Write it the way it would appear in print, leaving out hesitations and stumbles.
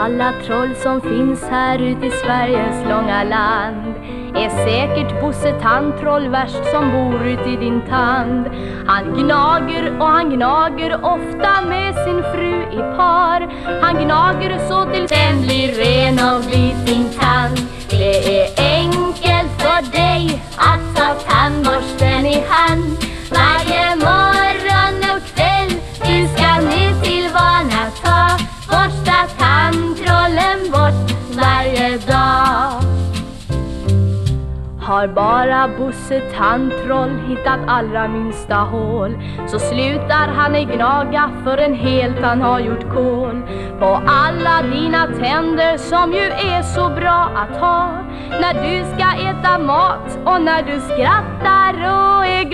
alla troll som finns här ute i Sveriges långa land är säkert Bosse Tandtroll värst som bor ute i din tand. Han gnager och han gnager ofta med sin fru i par. Han gnager så till den blir ren och vit din tand. Det är enkelt för dig att ta tandborsten i hand. Varje morgon och kväll du ska ner till Vanata. Borsta tandtrollen bort varje dag. Har bara Bosse Tandtroll hittat allra minsta hål, så slutar han i gnaga förrän helt han har gjort kål på alla dina tänder som ju är så bra att ha när du ska äta mat och när du skrattar och är